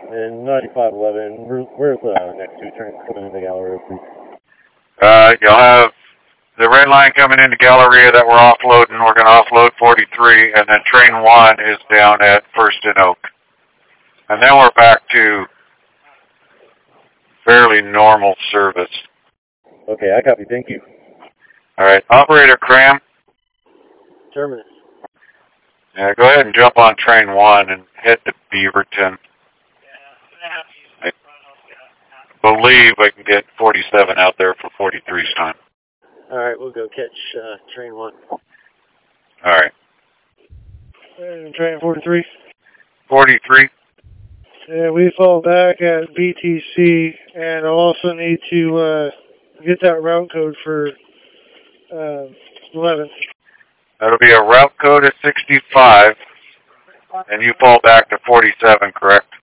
And 9511, where's the next two trains coming into Galleria, please? You'll have the red line coming into Galleria that we're offloading. We're going to offload 43, and then train 1 is down at First and Oak. And then we're back to fairly normal service. Okay, I copy. Thank you. All right. Operator Cram? Terminus. Yeah, go ahead and jump on train 1 and head to Beaverton. I believe I can get 47 out there for 43's time. All right, we'll go catch train 1. All right. And train 43? 43. Yeah, we fall back at BTC, and I'll also need to get that route code for 11. That'll be a route code at 65, and you fall back to 47, correct?